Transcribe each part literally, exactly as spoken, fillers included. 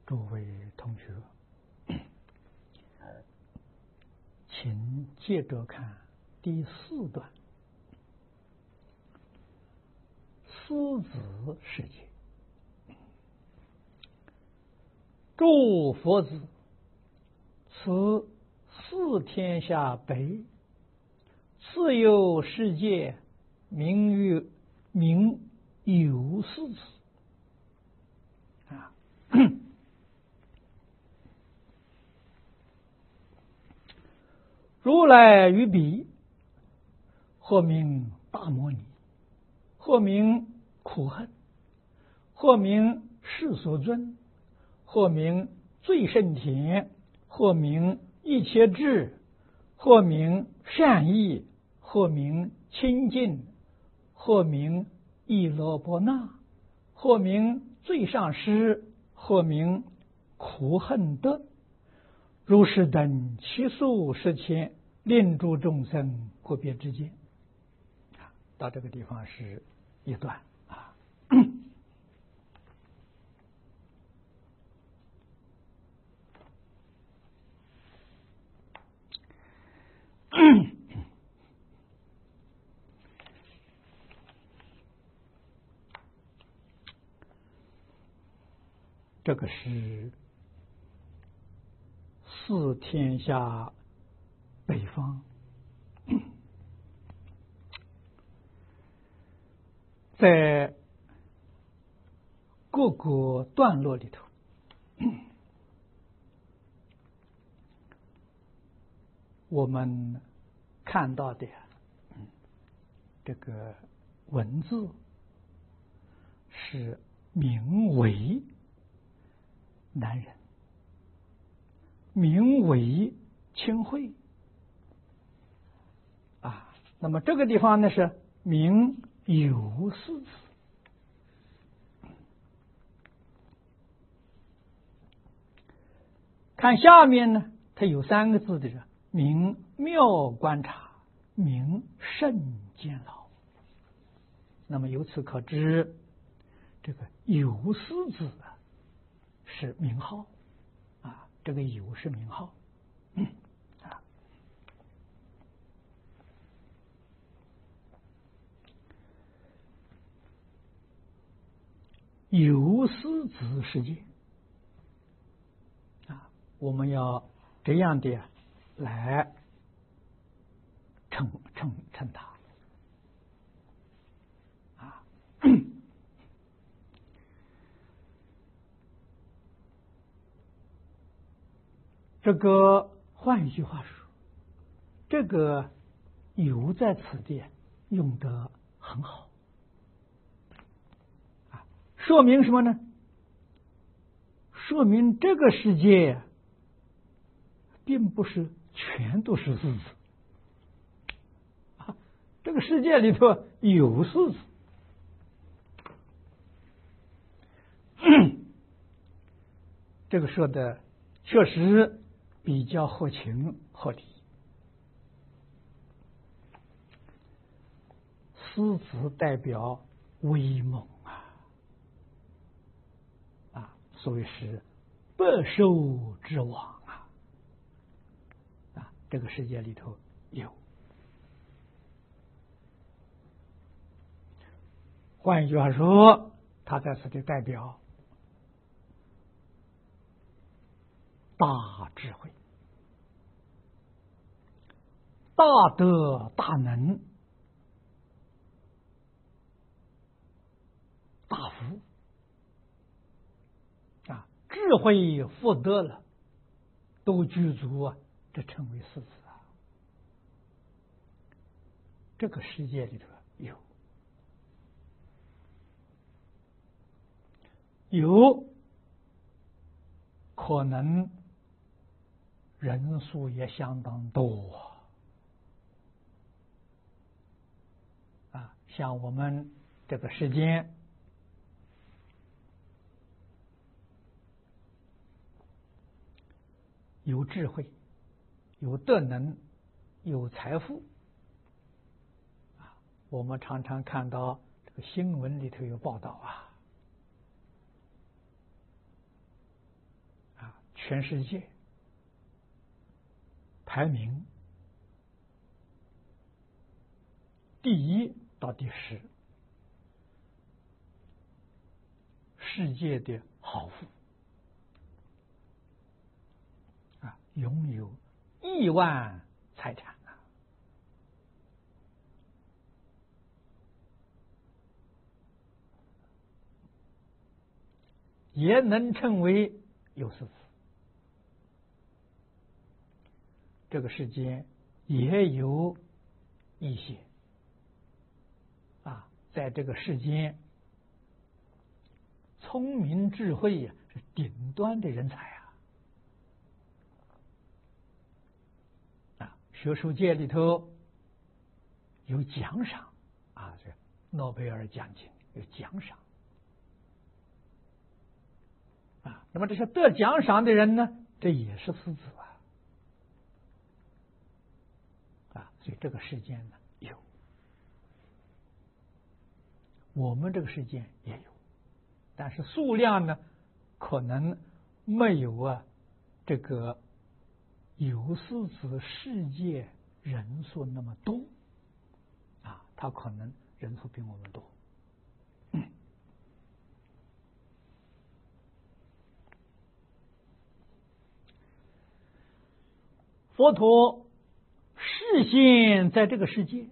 诸位同学，请接着看第四段，狮子世界。诸佛子，此四天下北，次有世界，名曰名有狮子。啊。如来于彼，或名大摩尼，或名苦恨，或名世所尊，或名最胜田，或名一切智，或名善意，或名清净，或名意罗波那，或名最上师，或名苦恨德。如是等其数十千，令诸众生个别之间。到这个地方是一段啊。这个是四天下北方，在各个段落里头，我们看到的这个文字是名为男人，名为清慧啊。那么这个地方呢是名有狮子。看下面呢，它有三个字的是名妙观察，名甚见老。那么由此可知，这个有狮子啊是名号啊，这个有是名号。嗯啊，有狮子世界啊，我们要这样的来称称称它啊。这个换一句话说，这个有在此地用得很好啊，说明什么呢？说明这个世界并不是全都是狮子啊，这个世界里头有狮子。这个说的确实比较合情合理。狮子代表威猛啊，啊，所以是百兽之王啊，啊，这个世界里头有。换一句话说，它在此地代表大智慧、大德、大能、大福啊，智慧福德了，都具足啊，这称为狮子啊。这个世界里头有有可能人数也相当多啊，像我们这个时间有智慧、有德能、有财富啊，我们常常看到这个新闻里头有报道啊， 全世界排名第一到第十，世界的豪富啊，拥有亿万财产啊，也能称为有识字。这个世间也有一些啊，在这个世间聪明智慧呀、啊、是顶端的人才啊！啊，学术界里头有奖赏啊，这诺贝尔奖金有奖赏啊。那么这些得奖赏的人呢，这也是识字啊。啊，所以这个世间呢有，我们这个世间也有，但是数量呢可能没有啊这个有识字世界人数那么多啊，他可能人数比我们多。嗯、佛陀示现在这个世界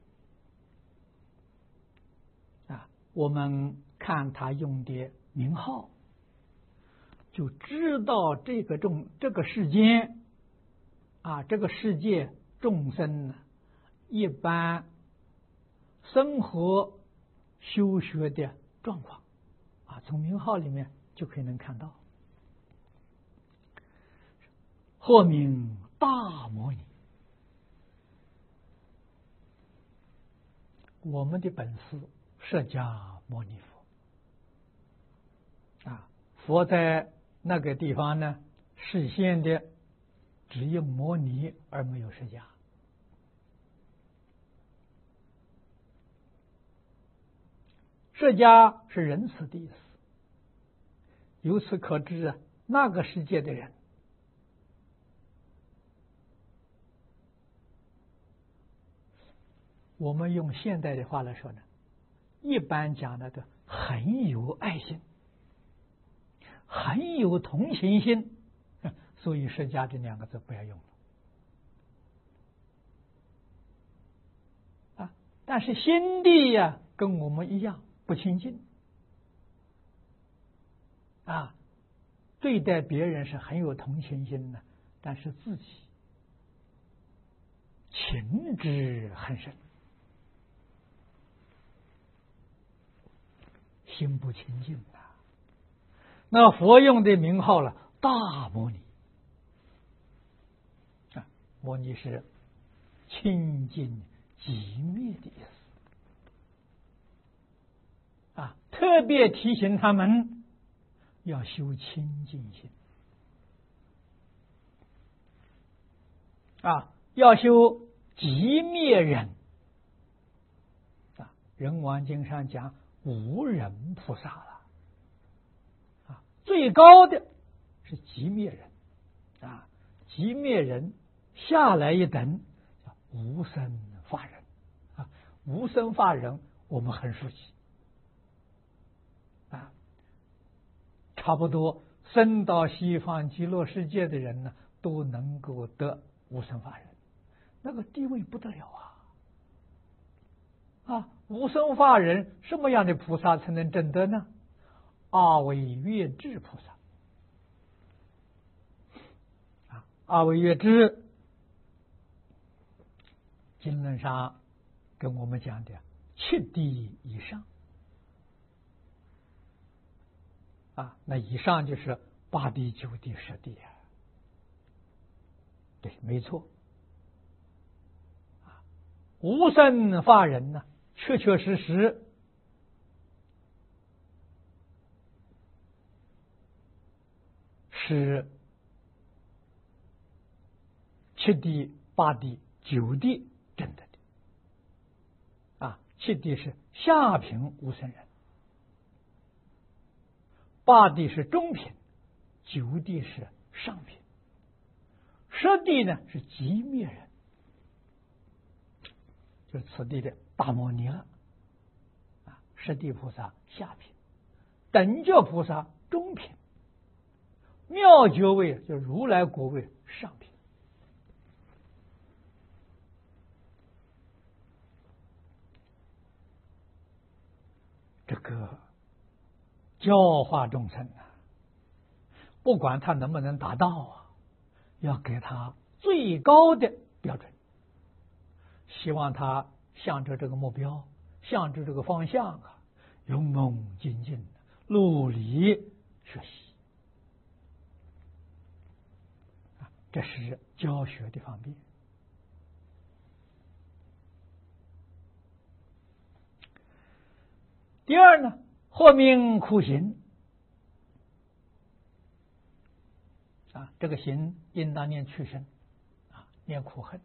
啊，我们看他用的名号，就知道这个众这个世间啊，这个世界众生呢，一般生活修学的状况啊，从名号里面就可以能看到。或名大摩尼，我们的本师释迦牟尼佛啊，佛在那个地方呢，示现的只有摩尼而没有释迦。释迦是仁慈的意思，由此可知啊，那个世界的人我们用现代的话来说呢，一般讲的都很有爱心，很有同情心，所以释迦这两个字不要用了啊。但是心地呀、啊，跟我们一样不亲近啊，对待别人是很有同情心的，但是自己情之很深，心不清净啊。那佛用的名号了，大摩尼啊，摩尼是清净寂灭的意思啊，特别提醒他们要修清净心啊，要修寂灭忍啊。人王经上讲无人菩萨了啊，最高的是寂灭人啊，寂灭人下来一等叫无生法忍啊，无生法忍我们很熟悉啊，差不多生到西方极乐世界的人呢，都能够得无生法忍，那个地位不得了啊！啊，无生法忍什么样的菩萨才能证得呢？阿惟越致菩萨啊，阿惟越致经论上跟我们讲的七地以上啊，那以上就是八地、九地、十地啊，对，没错。啊，无生法忍呢，确确实实是七地、八地、九地证得的啊。七地是下品无生人，八地是中品，九地是上品，实地呢是极灭人，就是此地的大摩尼了。啊，实地菩萨下品，等觉菩萨中品，妙觉位就是如来果位上品。这个教化众生啊，不管他能不能达到啊，要给他最高的标准，希望他向着这个目标，向着这个方向啊，勇猛精进，努力学习。啊，这是教学的方面。第二呢，或名苦行啊，这个行应当念去生啊，念苦恨。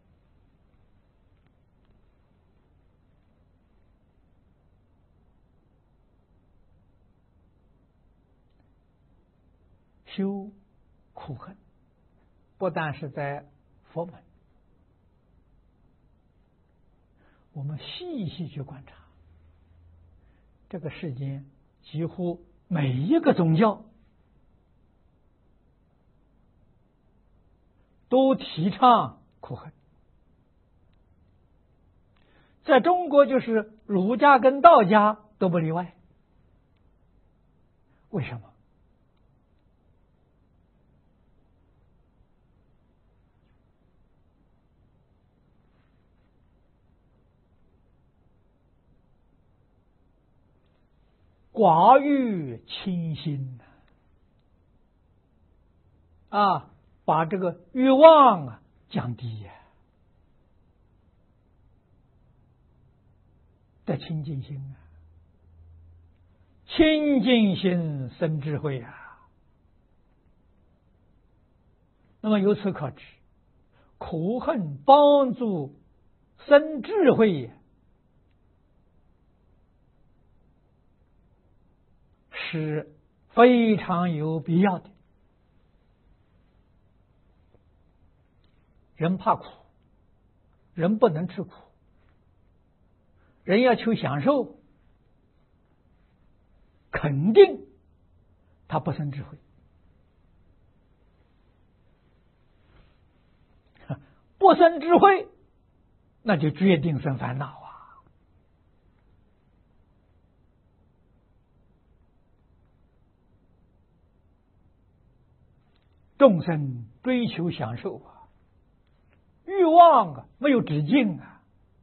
修苦恨，不但是在佛门，我们细细去观察。这个世间几乎每一个宗教都提倡苦恨，在中国就是儒家跟道家都不例外。为什么？寡欲清心啊，把这个欲望啊降低呀，得清净心啊，清净心生智慧啊。那么由此可知，苦恨帮助生智慧呀，是非常有必要的。人怕苦，人不能吃苦，人要求享受，肯定他不生智慧。不生智慧，那就决定生烦恼啊。众生追求享受啊，欲望啊没有止境啊，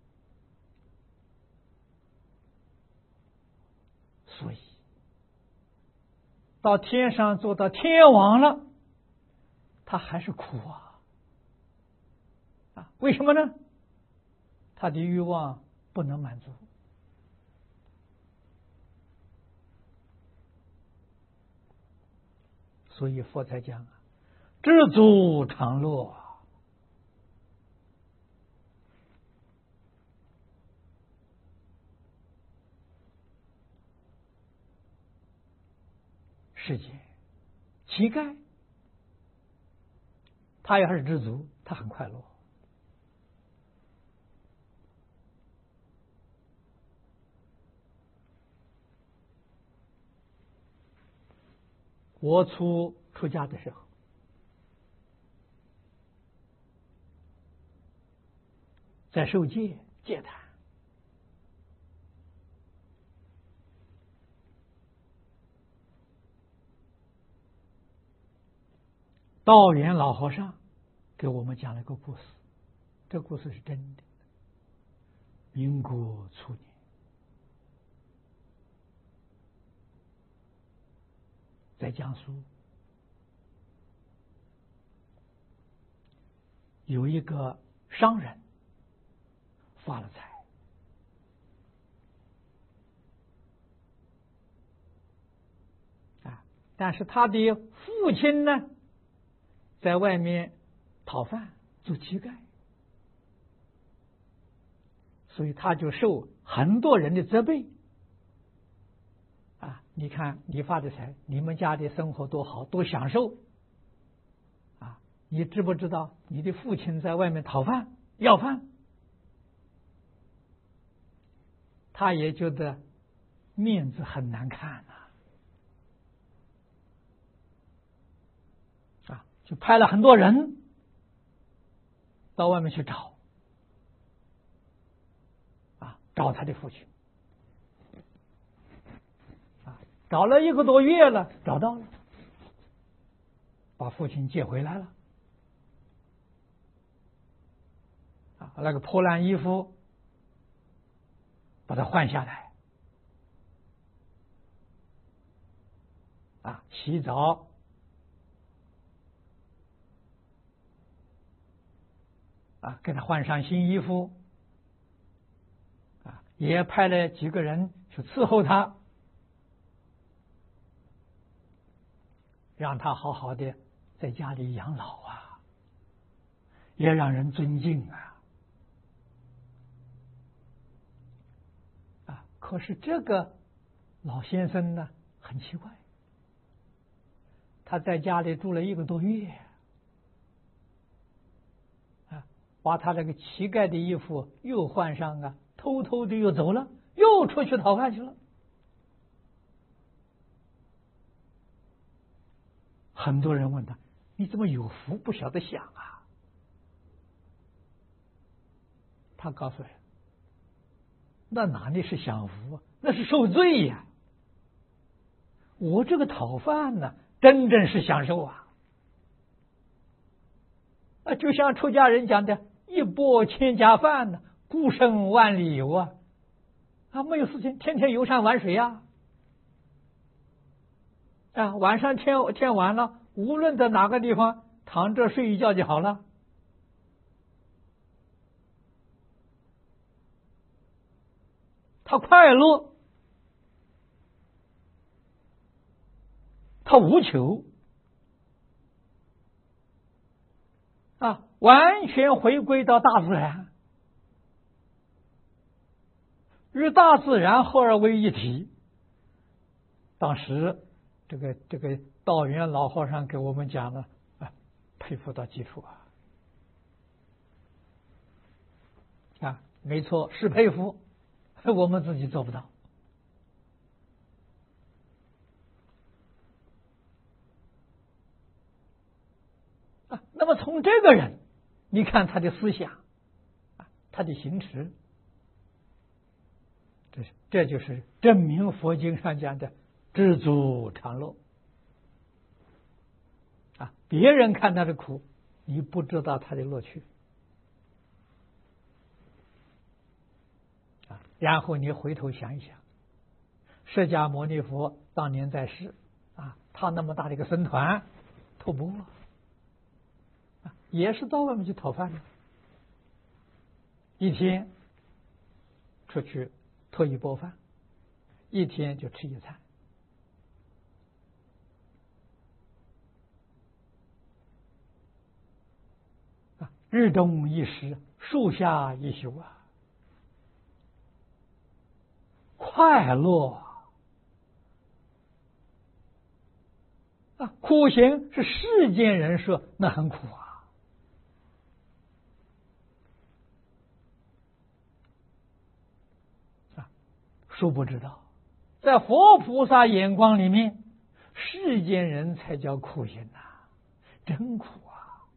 所以到天上做到天王了，他还是苦啊！啊，为什么呢？他的欲望不能满足。所以佛才讲啊，知足常乐。世界乞丐，他要是知足，他很快乐。我初出家的时候，在受戒戒坛，道元老和尚给我们讲了一个故事，这个故事是真的。民国初年，在江苏有一个商人发了财，啊，但是他的父亲呢，在外面讨饭做乞丐，所以他就受很多人的责备。啊，你看你发的财，你们家的生活多好，多享受， 你知不知道你的父亲在外面讨饭要饭，他也觉得面子很难看呐、啊，就派了很多人到外面去找，啊，找他的父亲，啊，找了一个多月了，找到了，把父亲接回来了，啊，那个破烂衣服把他换下来，啊，洗澡，啊，给他换上新衣服，啊，也派了几个人去伺候他，让他好好的在家里养老啊，也让人尊敬啊。啊，可是这个老先生呢，很奇怪，他在家里住了一个多月，啊，把他这个乞丐的衣服又换上啊，偷偷的又走了，又出去讨饭去了。很多人问他：“你怎么有福不晓得享啊？”他告诉人：“那哪里是享福啊，那是受罪呀！我这个讨饭呢，真正是享受啊！啊，就像出家人讲的‘一钵千家饭’呢，孤身万里游啊！啊，没有事情，天天游山玩水呀！啊，晚上天天晚了，无论在哪个地方躺着睡一觉就好了。他快乐，他无求，啊，完全回归到大自然，与大自然合而为一体。当时这个这个道元老和尚给我们讲了，啊，佩服到极处啊！啊，没错，是佩服，我们自己做不到。啊，那么从这个人，你看他的思想，啊，他的行持，这是这就是证明佛经上讲的知足常乐。啊，别人看他的苦，你不知道他的乐趣。啊，然后你回头想一想，释迦牟尼佛当年在世，啊，他那么大的一个僧团，托钵，啊，也是到外面去讨饭的，一天出去托一钵饭，一天就吃一餐。日中一时，树下一宿啊，快乐啊！苦行是世间人说那很苦啊，啊，殊不知道，在佛菩萨眼光里面，世间人才叫苦行呐、啊，真苦啊！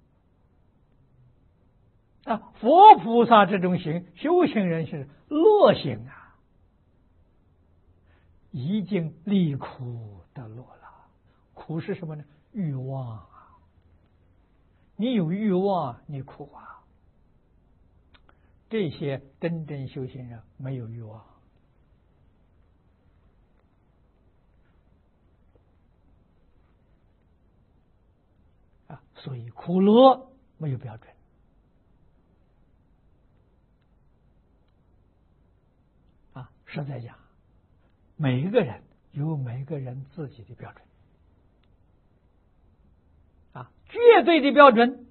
啊，佛菩萨这种行，修行人是乐行啊，已经离苦得乐了。苦是什么呢？欲望啊！你有欲望，你苦啊。这些真正修行人没有欲望啊，所以苦乐没有标准。实在讲，每一个人有每个人自己的标准啊，绝对的标准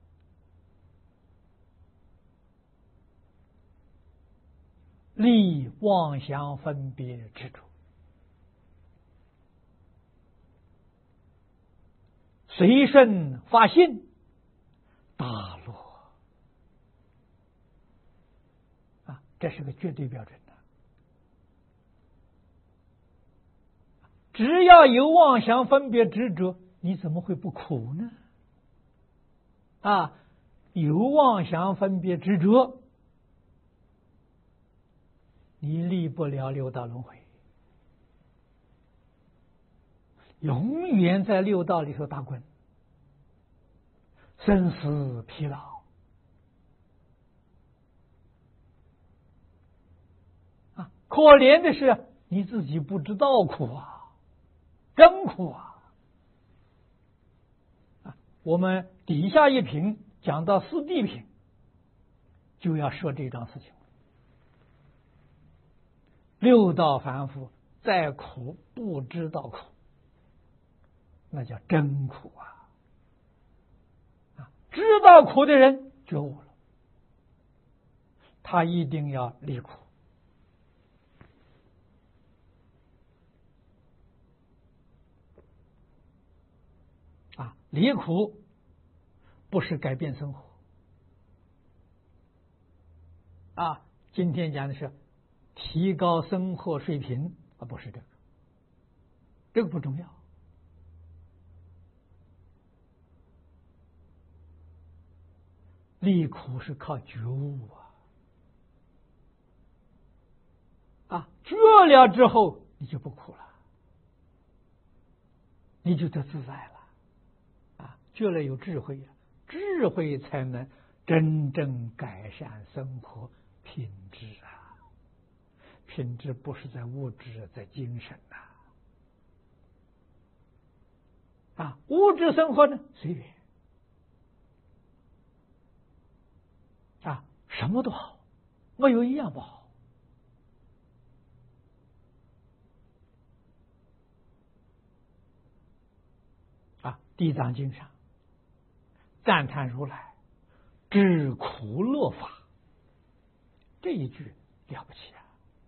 离妄想分别执着，随顺发心， 这是个绝对标准的。只要有妄想分别执着，你怎么会不苦呢？啊，有妄想分别执着，你离不了六道轮回，永远在六道里头打滚，生死疲劳啊！可怜的是你自己不知道苦啊，真苦啊！啊，我们底下一品讲到四谛品，就要说这桩事情。六道凡夫再苦不知道苦，那叫真苦啊！啊，知道苦的人觉悟了，他一定要离苦。啊，离苦不是改变生活啊，今天讲的是提高生活水平啊，不是这个，这个不重要。离苦是靠觉悟啊，啊，觉了之后你就不苦了，你就得自在了，啊，觉了有智慧啊，智慧才能真正改善生活品质啊。品质不是在物质，在精神呐、啊。啊，物质生活呢随缘啊，什么都好，没有一样不好。啊，《地藏经》上赞叹如来知苦乐法，这一句了不起啊！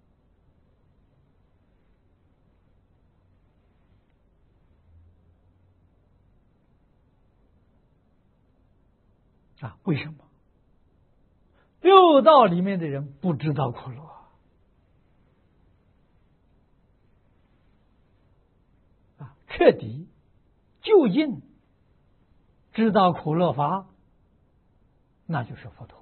啊，为什么？六道里面的人不知道苦乐啊，彻底究竟知道苦乐法，那就是佛陀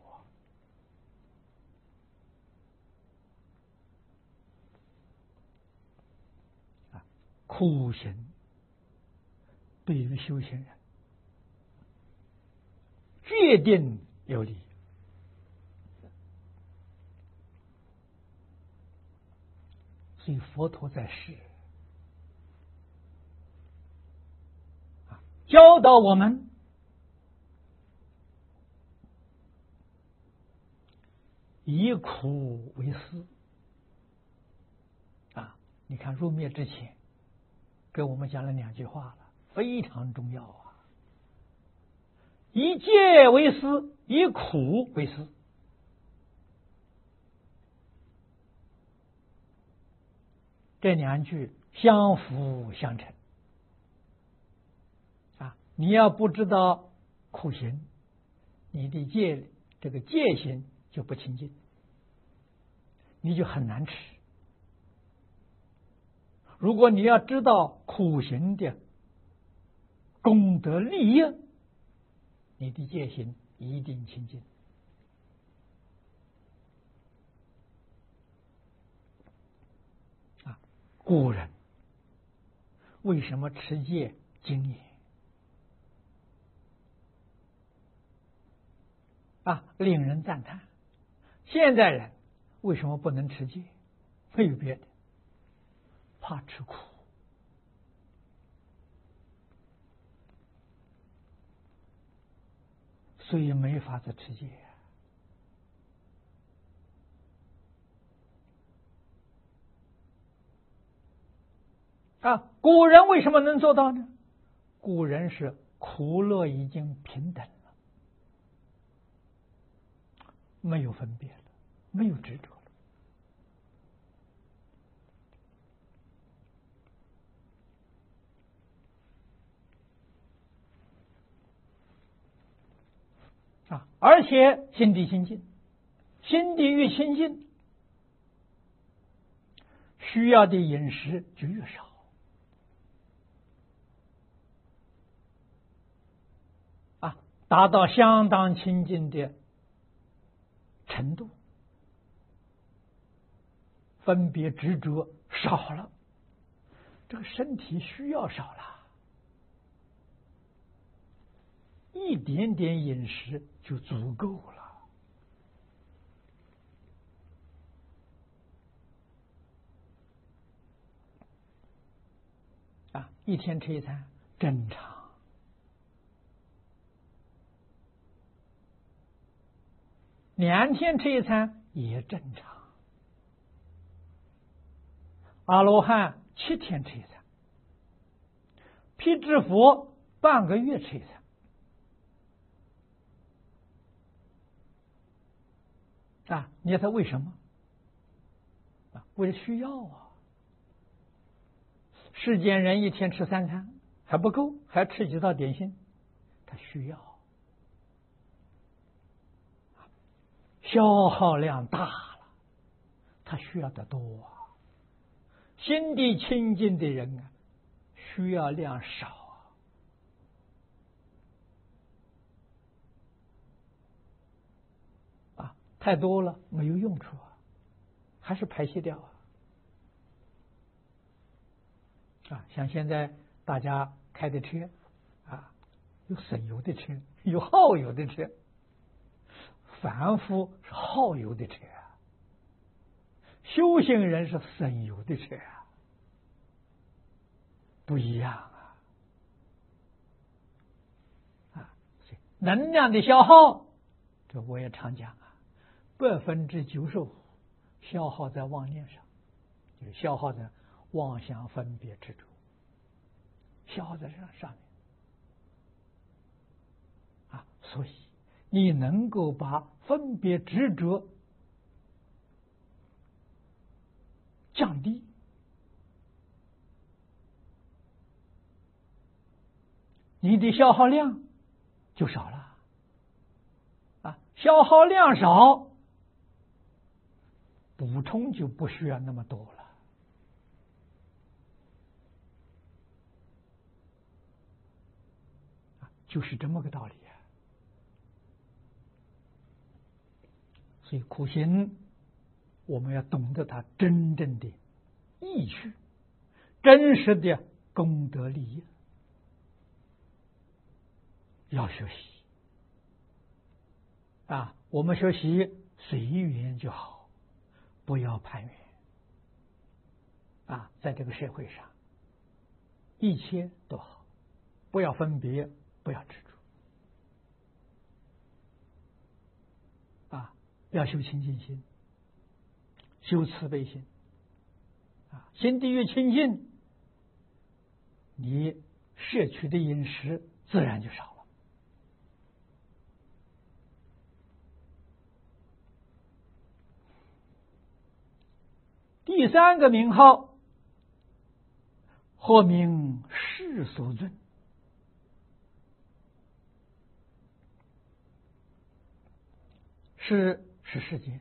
啊。苦行对于修行人决定有利。所以佛陀在世啊，教导我们以苦为师啊。你看入灭之前给我们讲了两句话了，非常重要啊。以戒为师，以苦为师。这两句相辅相成啊！你要不知道苦行，你的戒这个戒行就不清净，你就很难吃。如果你要知道苦行的功德利益，你的戒行一定清净。啊，古人为什么持戒精严啊，令人赞叹。现代人为什么不能持戒？没有别的，怕吃苦。所以没法子持戒啊！古人为什么能做到呢？古人是苦乐已经平等了，没有分别了，没有执着了啊！而且心地清净，心地越清净， 需要的饮食就越少。啊，达到相当清净的程度，分别执着少了，这个身体需要少了，一点点饮食就足够了。啊，一天吃一餐正常，两天吃一餐也正常。阿罗汉七天吃一餐，辟支佛半个月吃一餐。啊，你看他为什么？啊，为了需要啊。世间人一天吃三餐还不够，还吃几道点心，他需要，消耗量大了，他需要的多啊。心地清净的人啊，需要量少啊，啊，太多了没有用处啊，还是排泄掉啊。啊，像现在大家开的车啊，有省油的车，有耗油的车。凡夫是耗油的车啊，修行人是省油的车啊，不一样啊！啊，能量的消耗，这我也常讲啊，百分之九十五消耗在妄念上，就消耗在妄想分别执着，消耗在这上面啊，所以你能够把分别执着降低，你的消耗量就少了啊，消耗量少，补充就不需要那么多了。就是这么个道理啊。所以苦行，我们要懂得它真正的意趣，真实的功德利益，要学习啊。我们学习随缘就好，不要攀缘啊。在这个社会上，一切都好，不要分别，不要执着啊。要修清净心，修慈悲心啊。心地越清净，你摄取的饮食自然就少了。第三个名号，或名世所尊。是是世间，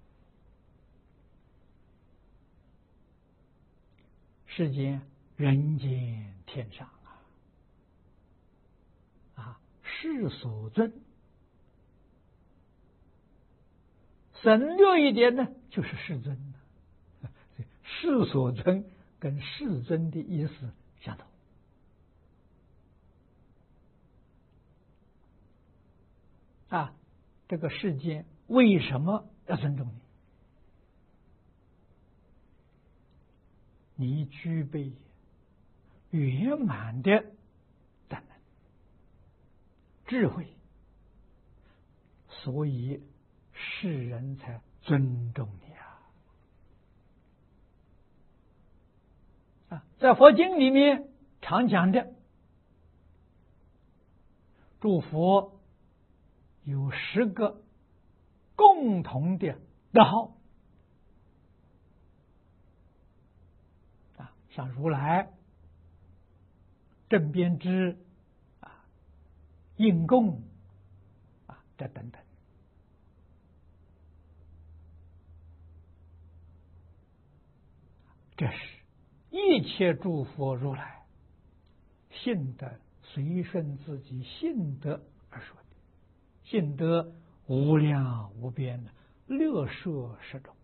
世间人间天上啊，啊，世所尊，省略一点呢，就是世尊了。世所尊跟世尊的意思相同啊。这个世间为什么要尊重你？你具备圆满的赞能智慧，所以世人才尊重你啊！啊，在佛经里面常讲的，诸佛有十个共同的德号啊，像如来、正遍知啊、应供啊，这等等。 这是一切诸佛如来性德随顺自己性德而说的，性德无量无边的乐摄十种。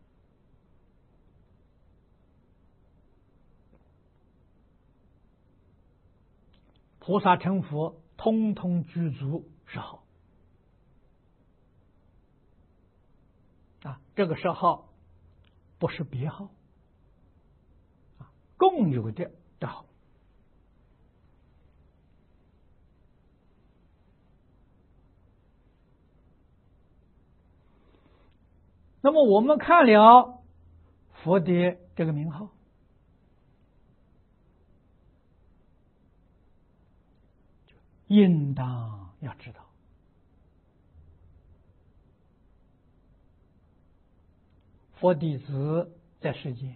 菩萨成佛，通通具足十号啊！这个十号不是别号啊，共有的的号。那么我们看了佛的这个名号，应当要知道，佛弟子在世间，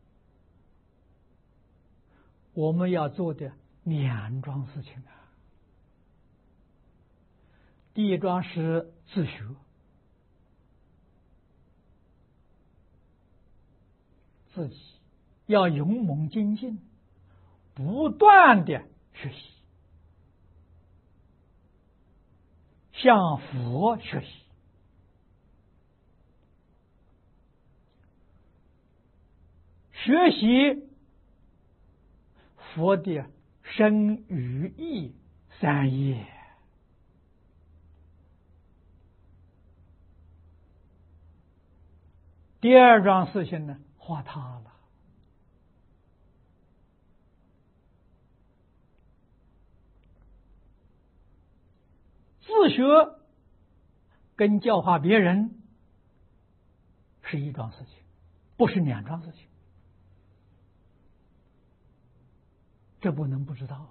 我们要做的两桩事情啊。第一桩是自学，自己要勇猛精进，不断的学习，向佛学习。学习佛的身语意三业，第二桩事情呢，化他了。自学跟教化别人是一桩事情，不是两桩事情，这不能不知道啊！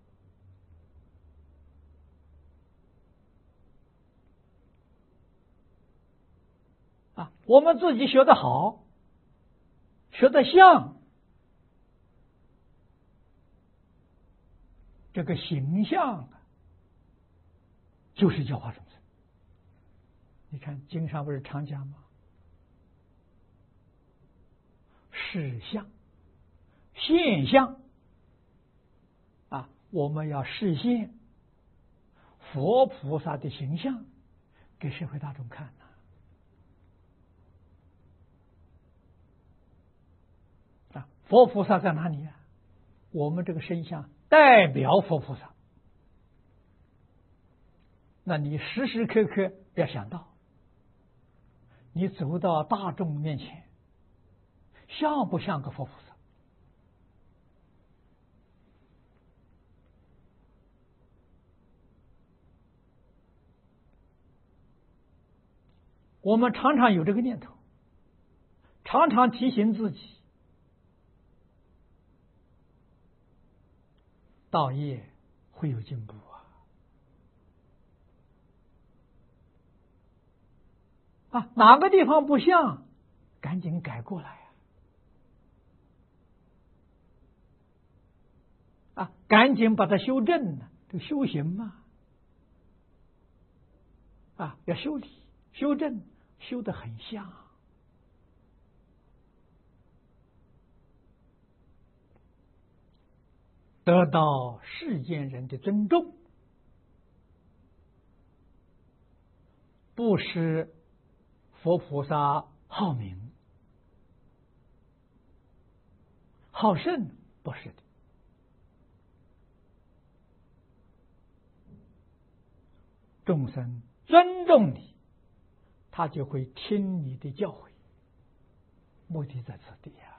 啊，我们自己学得好，学得像，这个形象啊，就是教化众生。你看经上不是常讲吗？事相、现象啊，我们要示现佛菩萨的形象给社会大众看呐。啊，佛菩萨在哪里啊？我们这个身相代表佛菩萨，那你时时刻刻要想到，你走到大众面前，像不像个佛菩萨？我们常常有这个念头，常常提醒自己，道业会有进步啊！啊，哪个地方不像，赶紧改过来啊！啊，赶紧把它修正呢，这个修行嘛，啊，要修理、修正，修得很像，得到世间人的尊重，不是佛菩萨好名好胜，不是的。众生尊重你，他就会听你的教诲，目的在此地呀。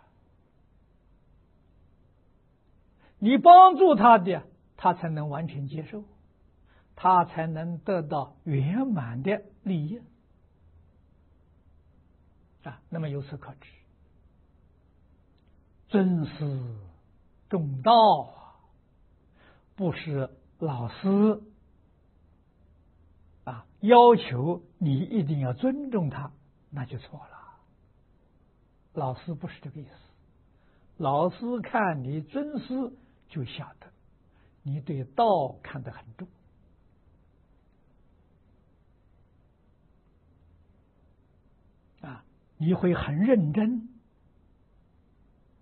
你帮助他的，他才能完全接受，他才能得到圆满的利益啊。那么由此可知，尊师重道啊，不是老师啊要求你一定要尊重他，那就错了。老师不是这个意思，老师看你尊师，就晓得你对道看得很重啊，你会很认真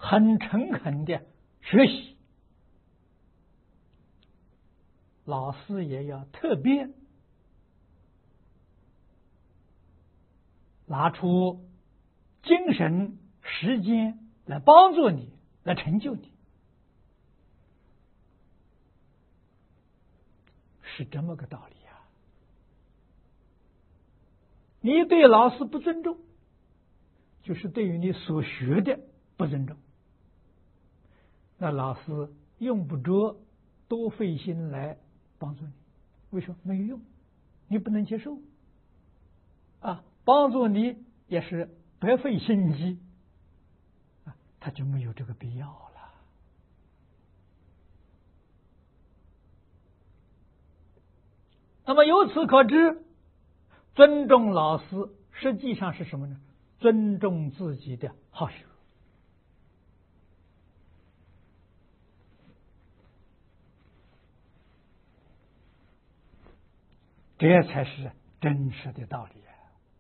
很诚恳的学习，老师也要特别拿出精神时间来帮助你，来成就你，是这么个道理啊。你对老师不尊重，就是对于你所学的不尊重，那老师用不着多费心来帮助你，为什么？没有用，你不能接受啊，帮助你也是白费心机啊，他就没有这个必要了。那么由此可知，尊重老师实际上是什么呢？尊重自己的好学。这才是真实的道理啊！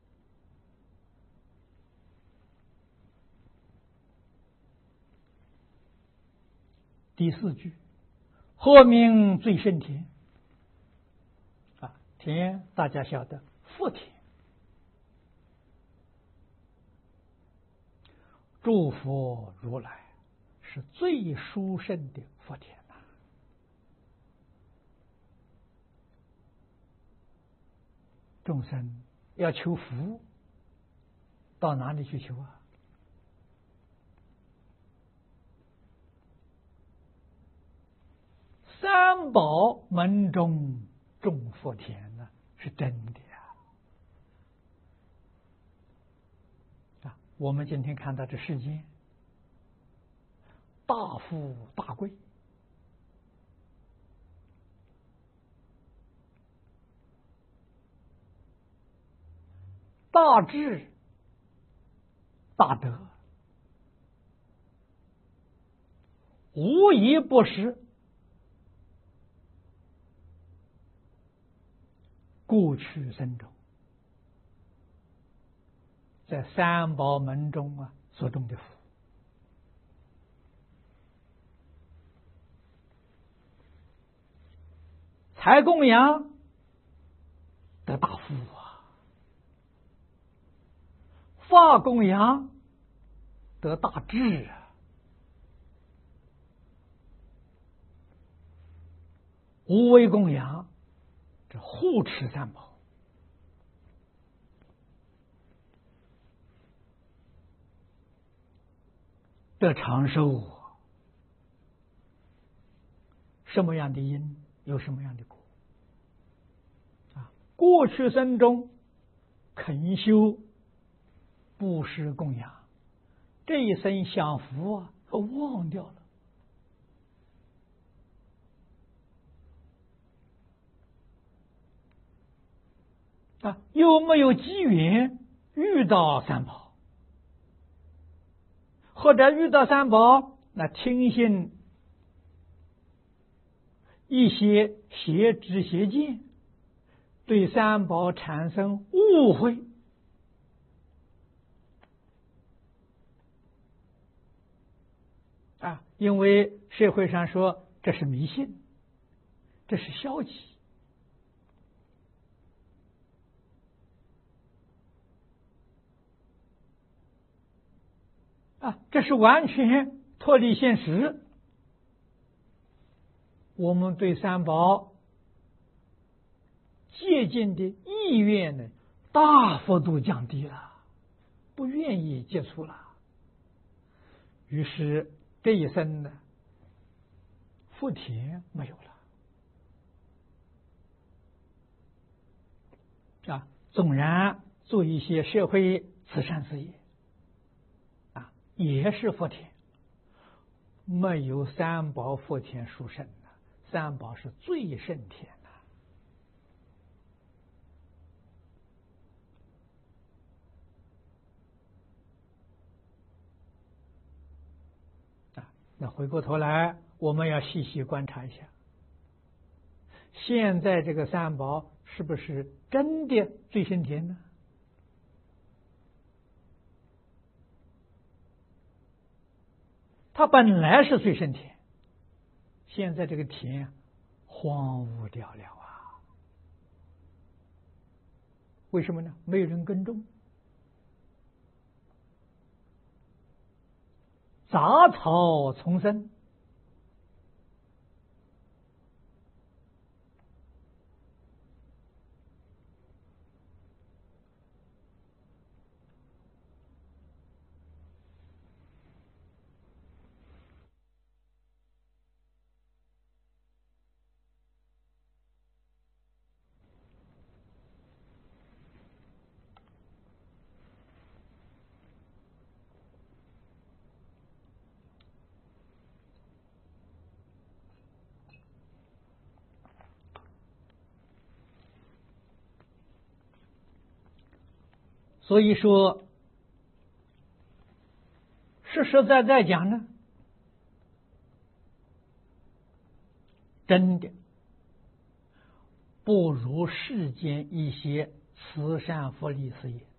第四句，或名最胜田啊，田大家晓得，福田，诸佛如来是最殊胜的福田。众生要求福，到哪里去求啊？三宝门中种福田呢，是真的呀！啊，我们今天看到这世间，大富大贵，大智大德，无一不是过去生中在三宝门中啊所种的福。财供养得大富啊，法供养得大智啊，无为供养这护持三宝，得长寿。什么样的因有什么样的果啊？过去生中肯修布施供养，这一生享福啊，忘掉了啊，有没有机缘遇到三宝，或者遇到三宝，那听信一些邪知邪见，对三宝产生误会啊，因为社会上说这是迷信，这是消极啊，这是完全脱离现实。我们对三宝接近的意愿呢，大幅度降低了，不愿意接触了。于是这一生呢，福田没有了啊。纵然做一些社会慈善事业啊，也是福田，没有三宝福田殊胜。三宝是最胜田呐、啊！那回过头来，我们要细细观察一下，现在这个三宝是不是真的最胜田呢？ 它本来是最胜田，现在这个田荒芜掉了啊！为什么呢？没有人耕种，杂草丛生。所以说，实实在在讲呢，真的不如世间一些慈善福利事业。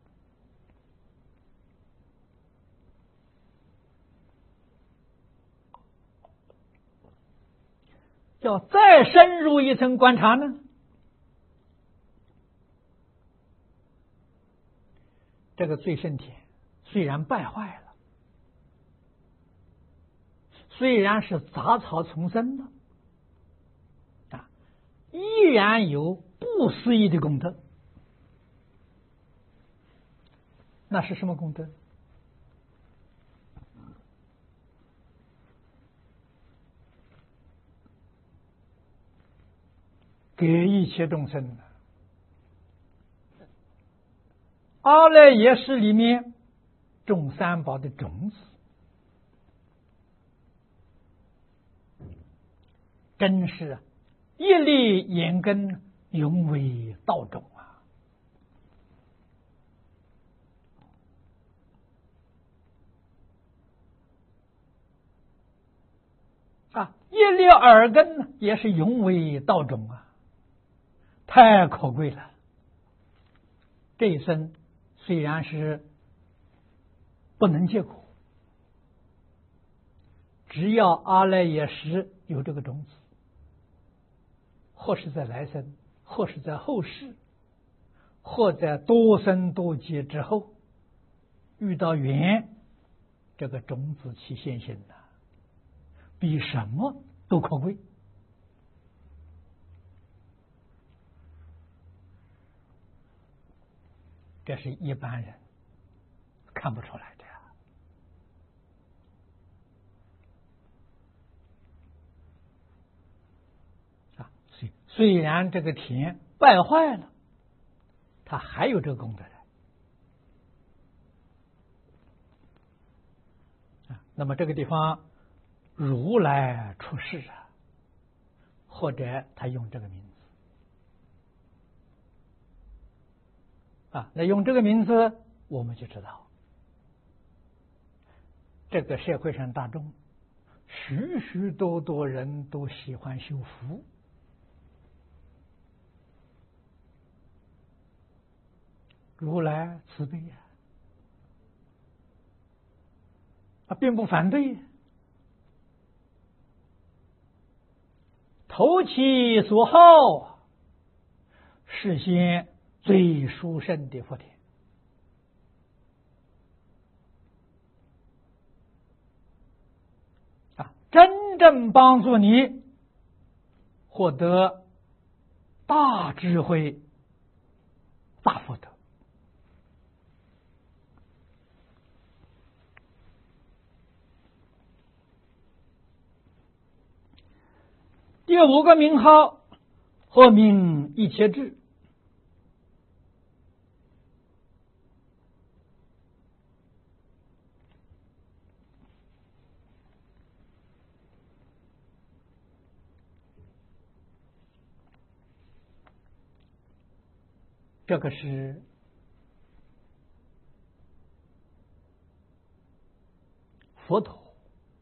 要再深入一层观察呢，这个最胜田虽然败坏了，虽然是杂草丛生的啊，依然有不思议的功德。那是什么功德？给一切众生的阿赖耶识里面种三宝的种子，真是一粒眼根，永为道种啊！啊，一粒耳根也是永为道种啊！太可贵了。这一生虽然是不能结果，只要阿赖耶识有这个种子，或是在来生，或是在后世，或在多生多劫之后遇到缘，这个种子起现行的，比什么都可贵。这是一般人看不出来的啊！虽虽然这个田败坏了，它还有这个功德的啊。那么这个地方如来出世啊，或者他用这个名字。啊，那用这个名字，我们就知道，这个社会上大众，许许多多人都喜欢修福，如来慈悲啊，啊，并不反对，投其所好，实现最殊胜的福田啊，真正帮助你获得大智慧、大福德。第五个名号，或名一切智。这个是佛陀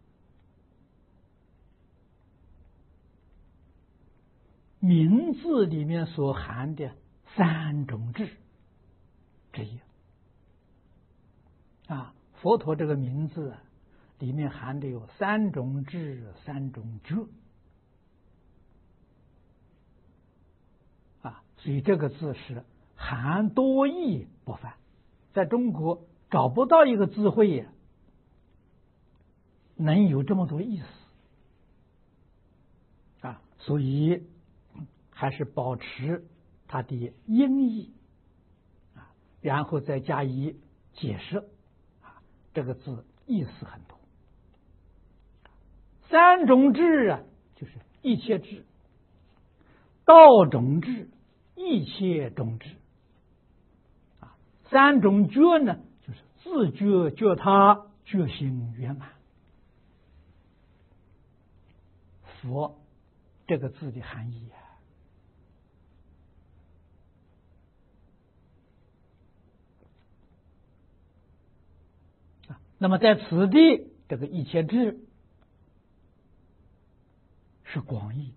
名字里面所含的三种智之一啊。佛陀这个名字里面含的有三种智，三种觉啊，所以这个字是含多义不犯，在中国找不到一个字汇呀，能有这么多意思啊，所以还是保持它的音译啊，然后再加以解释啊，这个字意思很多。三种智啊，就是一切智、道种智、一切种智啊。三种觉呢，就是自觉觉他觉行圆满。佛这个字的含义啊，啊，那么在此地这个一切智是广义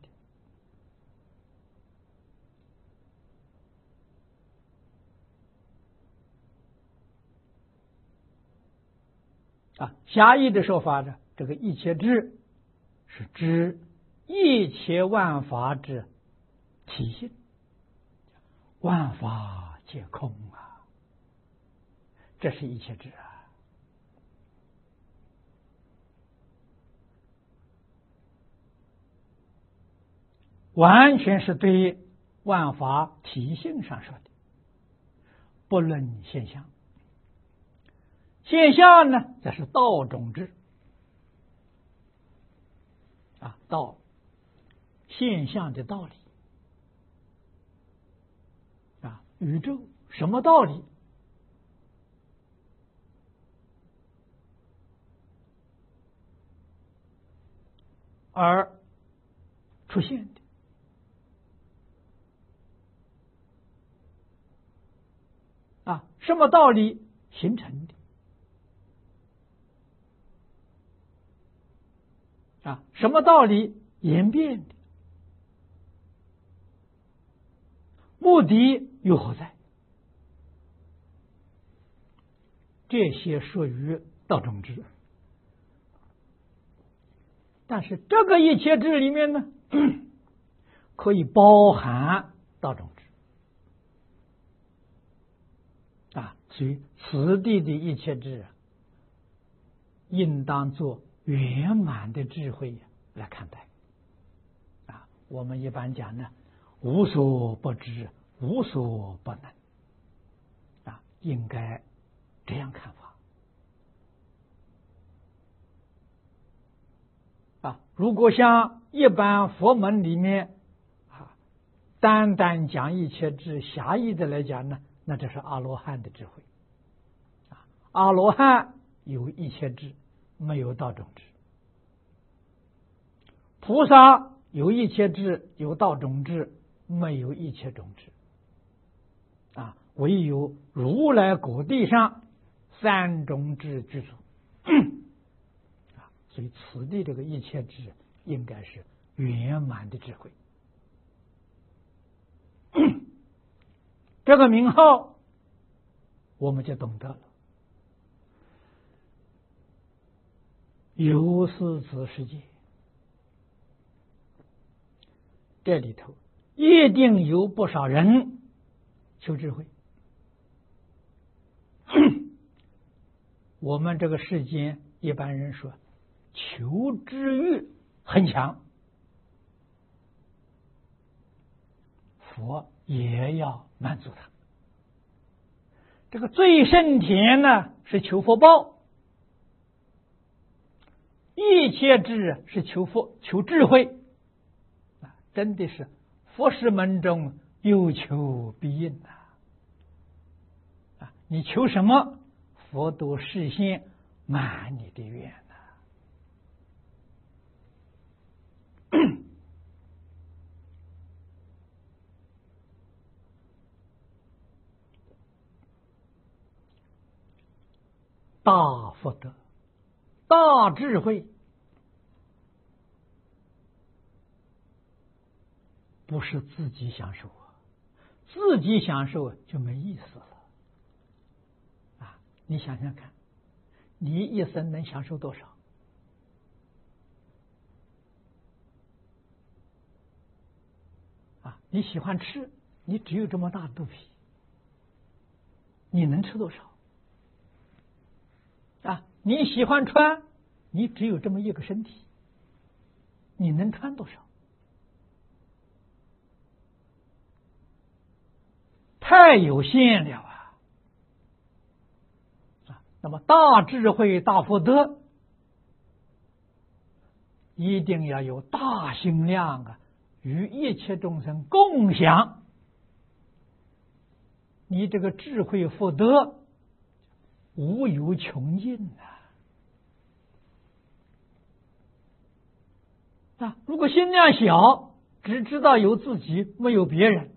的啊，狭义的说法呢，这个一切智是指一切万法之体性，万法皆空啊，这是一切智啊。完全是对万法体性上说的，不论现象。现象呢，这是道种智啊，道现象的道理啊，宇宙什么道理？而出现的啊，什么道理形成的啊，什么道理演变的？目的又何在？这些属于道种智，但是这个一切智里面呢，可以包含道种智啊，所以此地的一切智啊，应当做圆满的智慧来看待啊。我们一般讲呢，无所不知，无所不能啊，应该这样看法啊。如果像一般佛门里面啊，单单讲一切智，狭义的来讲呢，那这是阿罗汉的智慧啊。阿罗汉有一切智，没有道种智；菩萨有一切智，有道种智，没有一切种智啊。唯有如来果地上三种智具足啊，所以此地这个一切智应该是圆满的智慧。这个名号我们就懂得了，有是此世界，这里头一定有不少人求智慧。我们这个世间一般人说求知欲很强，佛也要满足他。这个最胜田呢是求福报，一切智是求佛求智慧啊，真的是佛事门中有求必应啊！你求什么，佛都实现满你的愿呐。大福德、大智慧，不是自己享受啊，自己享受就没意思了啊！你想想看，你一生能享受多少？ 你喜欢吃，你只有这么大的肚皮，你能吃多少？啊，你喜欢穿，你只有这么一个身体，你能穿多少？太有限了啊！啊，那么大智慧、大福德，一定要有大心量啊，与一切众生共享。你这个智慧福德无有穷尽啊！啊，如果心量小，只知道有自己，没有别人，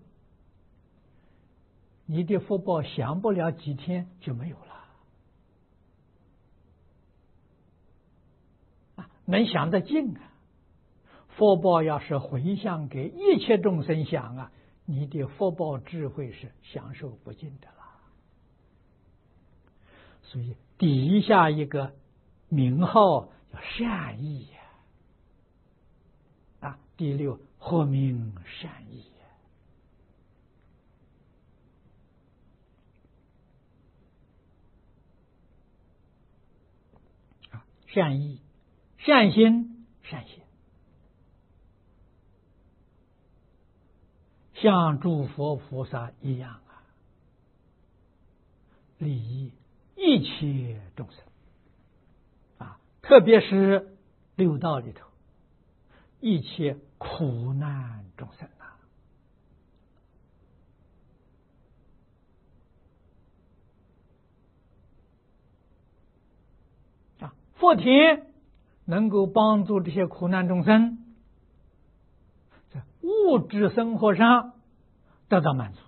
你的福报享不了几天就没有了。啊，能享得尽啊！福报要是回向给一切众生享啊，你的福报智慧是享受不尽的了。所以底下一个名号叫善意呀，啊，第六或名善意。善意、善心、善行，像诸佛菩萨一样啊，利益一切众生啊，特别是六道里头一切苦难众生啊，啊，佛田能够帮助这些苦难众生在物质生活上得到满足。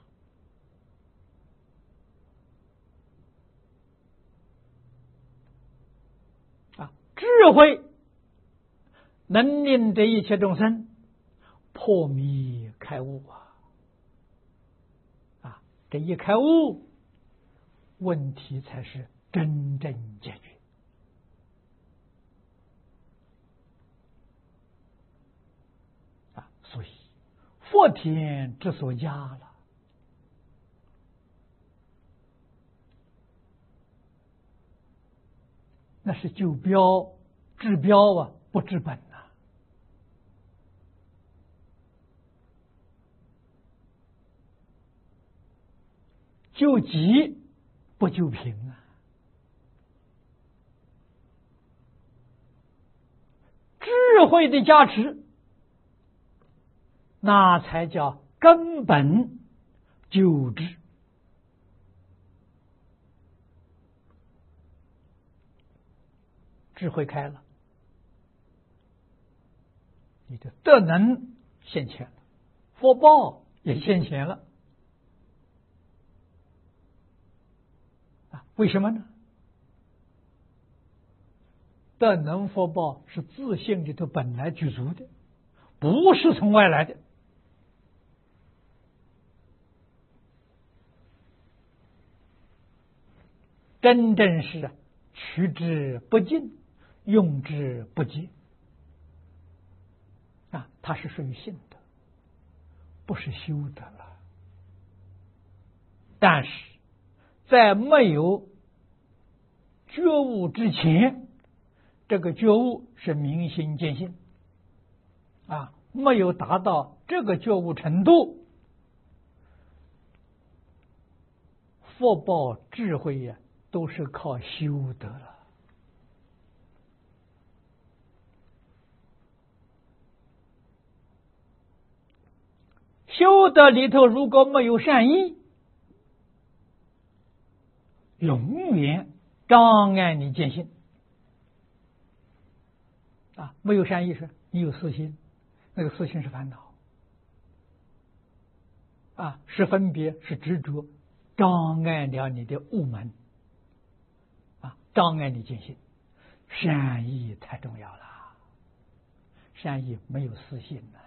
啊，智慧能令这一切众生破迷开悟啊！啊，这一开悟，问题才是真正解决。啊，所以佛田之所加了，那是就标治标啊，不治本呐、啊。救急不救贫啊，智慧的加持，那才叫根本救治。智慧开了，你的德能现前了，福报也现前了。为什么呢？德能福报是自性里头本来具足的，不是从外来的。真正是取之不尽，用之不竭啊！它是属于性德，不是修德了。但是在没有觉悟之前，这个觉悟是明心见性啊，没有达到这个觉悟程度，福报智慧呀、啊，都是靠修得了。修德里头如果没有善意，永远障碍你见性啊！没有善意是，你有私心，那个私心是烦恼啊，是分别，是执着，障碍了你的悟门啊，障碍你见性。善意太重要了，善意没有私心呢、啊，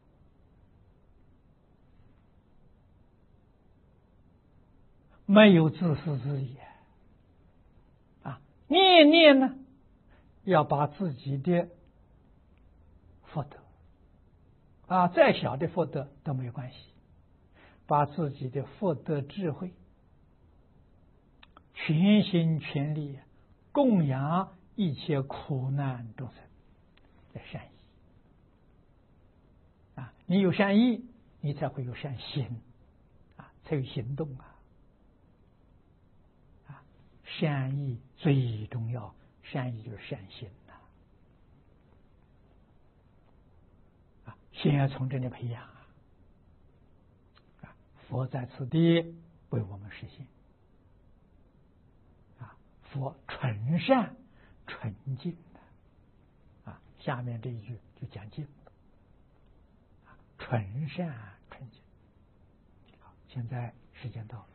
没有自私自利啊！念念呢，要把自己的福德啊，再小的福德都没有关系把自己的福德智慧全心全力供养一切苦难众生的善意啊！你有善意，你才会有善心啊，才有行动啊！啊，善意最重要，善意就是善心呐！啊，先要从这里培养啊！啊，佛在此地为我们实现。佛纯善纯净的啊，下面这一句就讲净啊，纯善纯净。好，现在时间到了。